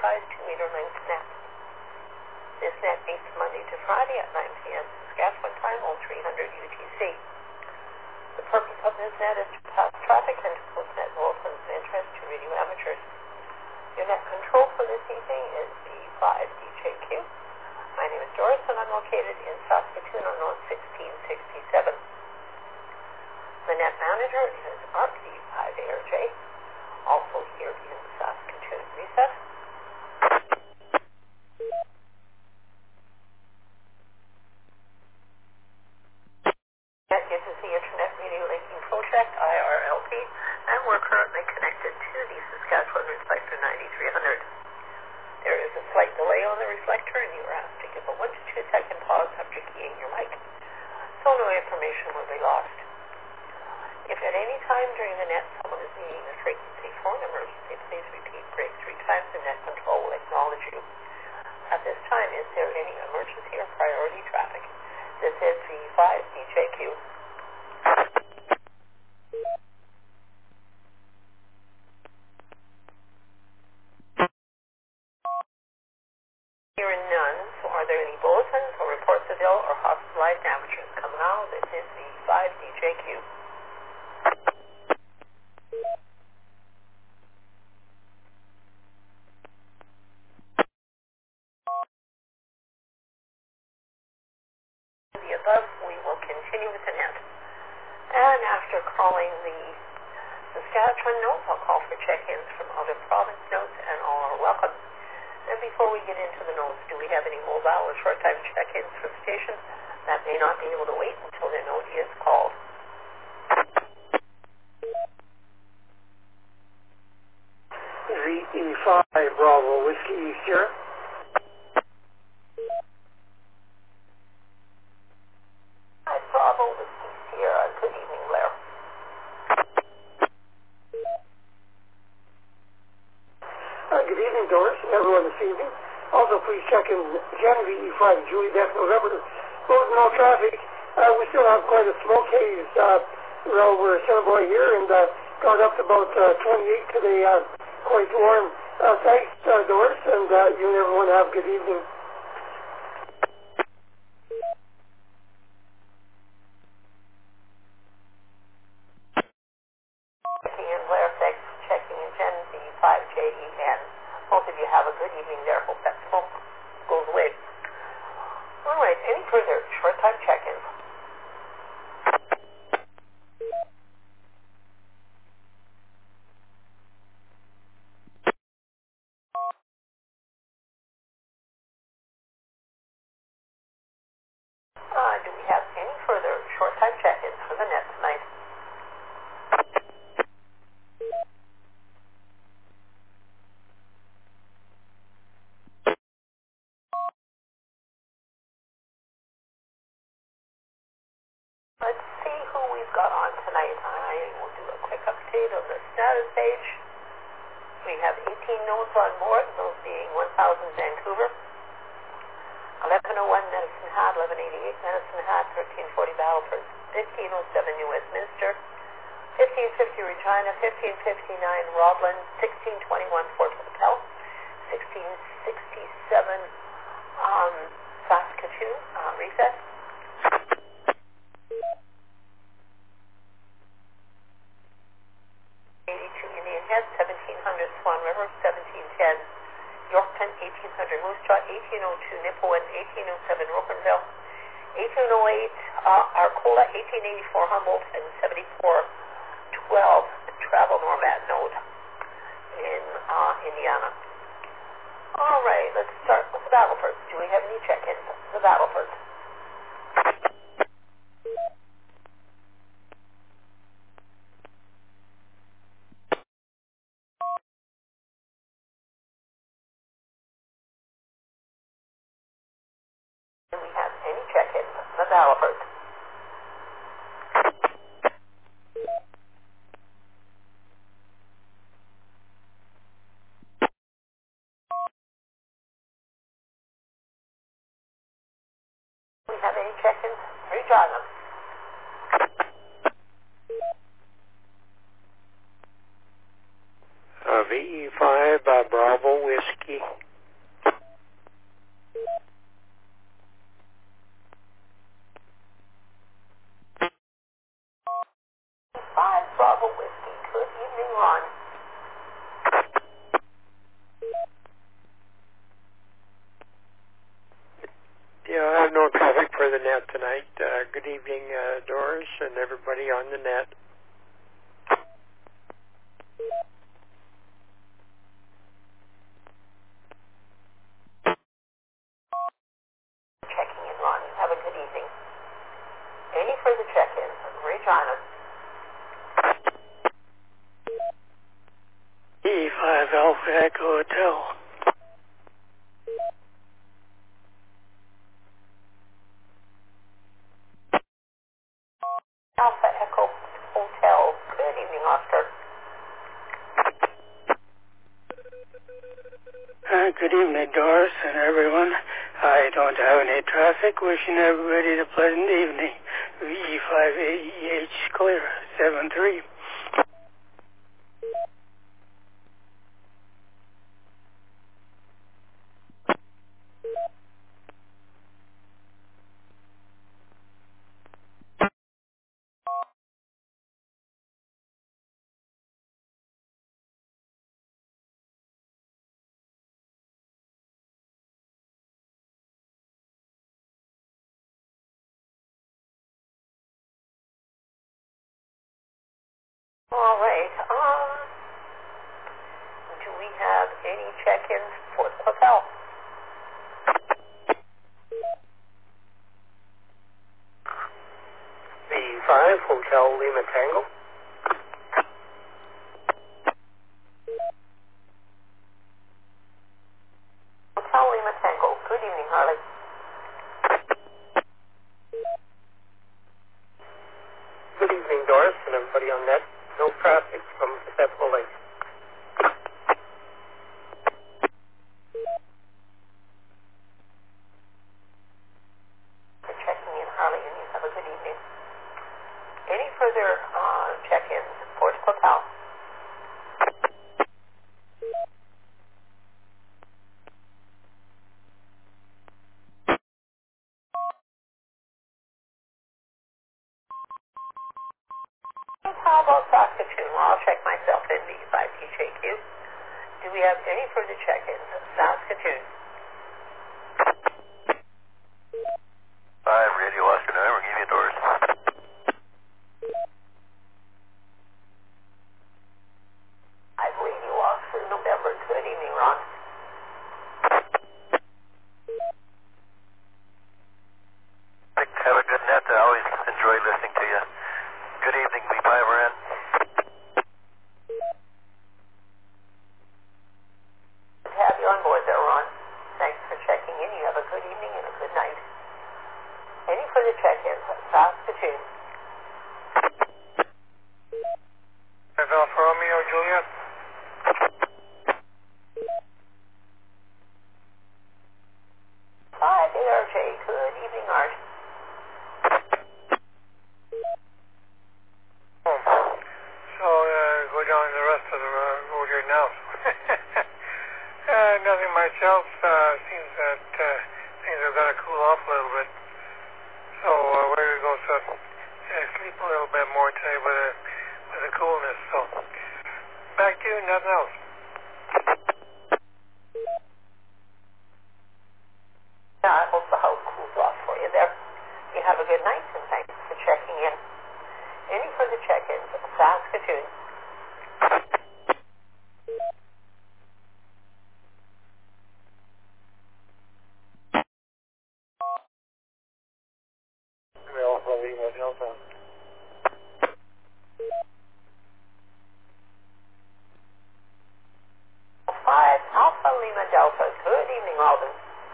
size 2-meter length net. This net meets Monday to Friday at 9 p.m. Saskatchewan time, 0300 UTC. The purpose of this net is to pass traffic and to post net bulletins of interest to radio amateurs. Your net control for this evening is the 5DJQ. My name is Doris, and I'm located in Saskatoon on North 1667. The net manager is RP5ARJ, also here in Saskatoon. Reset. Net uses the Internet Radio Linking Project, IRLP, and we're currently connected to the Saskatchewan Reflector 9300. There is a slight delay on the reflector, and you are asked to give a 1 to 2 second pause after keying your mic, so no information will be lost. If at any time during the net someone is needing a frequency phone emergency, please repeat break 3 times and net control will acknowledge you. At this time, is there any emergency or priority traffic? This is the 5DJQ. Hearing none, so are there any bulletins or reports of ill or hospitalized amateurs coming out? This is the 5DJQ. The above, we will continue with the net. And after calling the Saskatchewan notes, I'll call for check-ins from out-of-province notes, and all are welcome. And before we get into the notes, do we have any mobile or short-time check-ins from stations that may not be able to wait until their note is called? VE5 Bravo Whiskey Sierra. Hi, Bravo Whiskey Sierra. Good evening, Blair. Good evening, Doris, and everyone this evening. Also, please check in Jen VE5 Julie Death November. Road no traffic. We still have quite a smoke haze. We're Assiniboia here, and got up to about 28 today. Quite warm. Thanks, Doris, and you and everyone have a good evening. Checking in, Blair. Thanks for checking in, Jen V5JEN. Both of you have a good evening there. Hope that smoke goes away. All right, any further short-time check-ins? Do we have any further short-time check-ins for the net tonight? Let's see who we've got on tonight. I will do a quick update of the status page. We have 18 nodes on board, those being 1000 Vancouver, 1101 Medicine Hat, 1188 Medicine Hat, 1340 Battleford, 1507 New Westminster, 1550 Regina, 1559 Roblin, 1621 Fort Lapel, 1667 Saskatoon, reset. 82 Indian Head, 1700 Swan River, 1710 Yorkton, 1800 Moose Jaw, 1802 Nipawin, 1807 Rocanville, 1808 Arcola, 1884 Humboldt, and 7412 Travel Nomad Node in Indiana. All right, let's start with the Battlefords. Do we have any check-ins? The Battlefords. Do we have any check-ins? The Battlefords. Do we have any check-ins? Regina. VE5 Bravo Whiskey evening, Doris, and everybody on the net. Checking in, Ron. Have a good evening. Any further check-ins? Regina. E5 Alpha Echo Hotel. Alpha Echo Hotel. Good evening, Oscar. Good evening, Doris and everyone. I don't have any traffic. Wishing everybody a pleasant evening. VE5AEH clear, 7-3. All right. Do we have any check-ins for the hotel? V5 Hotel Lima Tango. Hotel Lima Tango. Good evening, Harley. Good evening, Doris, and everybody on net. No traffic from Perpetual Lake. For checking in, Harley, and you have a good evening. Any further check-ins for the hotel? How about Saskatoon? Well, I'll check myself in V5TJQ. Do we have any further check-ins? Saskatoon. 5 Radio Oscar November, give you a Doris. I believe you off for November. Good evening, Ron. Have a good net. I always enjoy listening to you. Good evening, V5RN. Good to have you on board there, Ron. Thanks for checking in. You have a good evening and a good night. Any further check-ins? Saskatoon. Alpha Romeo Juliet. Hi, ARJ. Good evening, Art. So, go down the rest of the road here now. Nothing much else. Seems that things are going to cool off a little bit. So, we're going to go sleep a little bit more today with the coolness. So, back to you, nothing else. Yeah, I hope the house cools off for you there. You have a good night, and thanks for checking in. Any further check-ins? Saskatoon. Alpha Lima Delta. 5 Alpha Lima Delta. Good evening, Alden.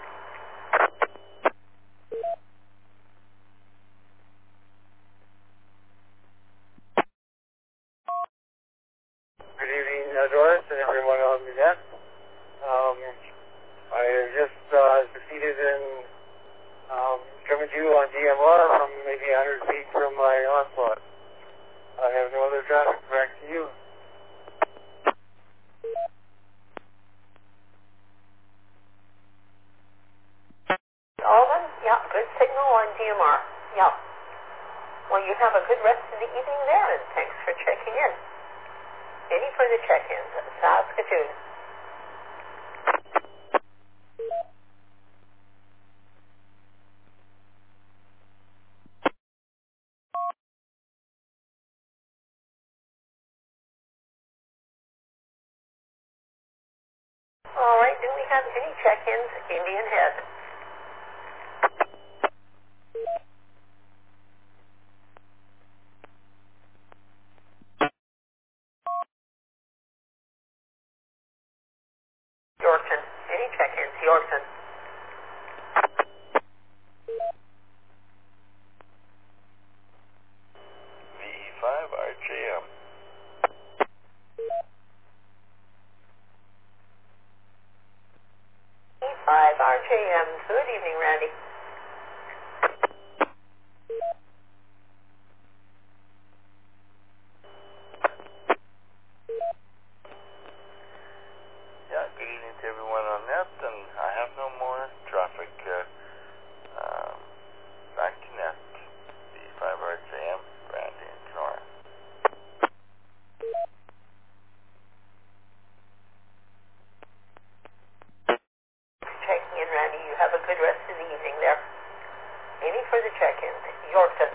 Good evening, Doris, and everyone on the net. I have just succeeded in coming to you on DMR from maybe 100 feet from my onslaught. I have no other traffic. Back to you. Alden? Yeah, good signal on DMR. Yeah. Well, you have a good rest of the evening there, and thanks for checking in. Any further check-ins? Saskatoon. do we have any check-ins? Indian Head. Yorkton. Any check-ins? Yorkton. VE5RJM. E5RJM. Good evening, Randy. Yeah, good evening to everyone on net, and I have no more traffic. Back to net. VE5RJM, Randy and Kenora. Checking in, Randy. You have a good rest of the evening there. Any further check-ins? Yorkton.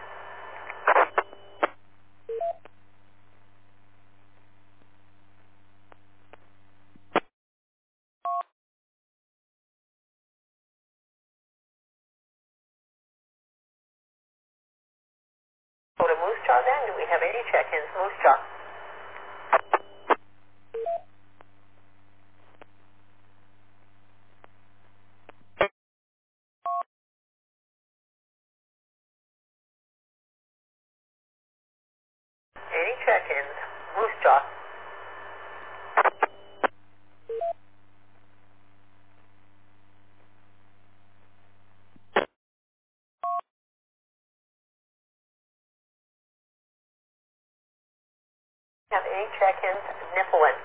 Go to Moose Jaw then. Do we have any check-ins? Moose Jaw. Any check-ins? Moose Jaw. Have any check-ins? Nipawin.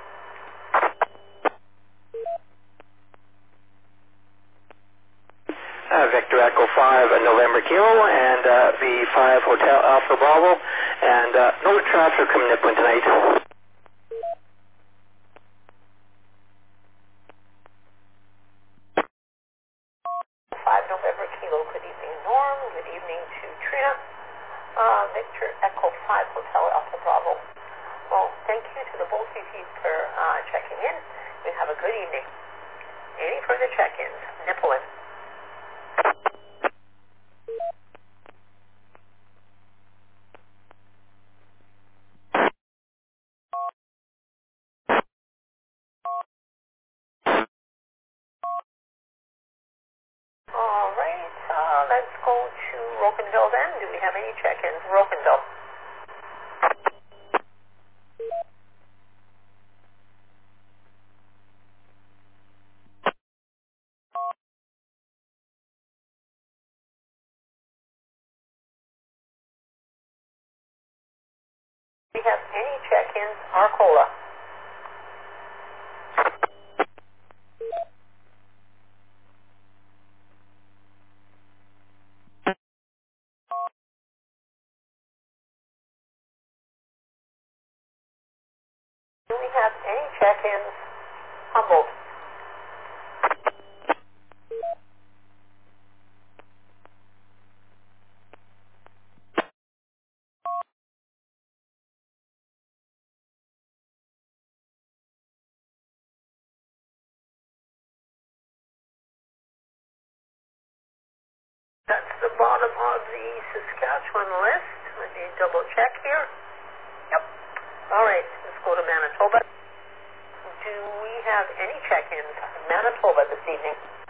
Victor Echo 5 November Kilo and V5 Hotel Alpha Bravo, and no traffic from Nipawin tonight. 5 November Kilo. Good evening, Norm. Good evening to Trina. Victor Echo 5 Hotel Alpha Bravo. Well, thank you to the both of you for checking in. You have a good evening. Any further check-ins? Nipawin. All right, let's go to Rocanville then. Do we have any check-ins? Rocanville. Do we have any check-ins? Arcola. Do we have any check-ins? Humboldt. That's the bottom of the Saskatchewan list. Let me double check here. Yep. All right, let's go to Manitoba. Do we have any check-ins? Manitoba this evening.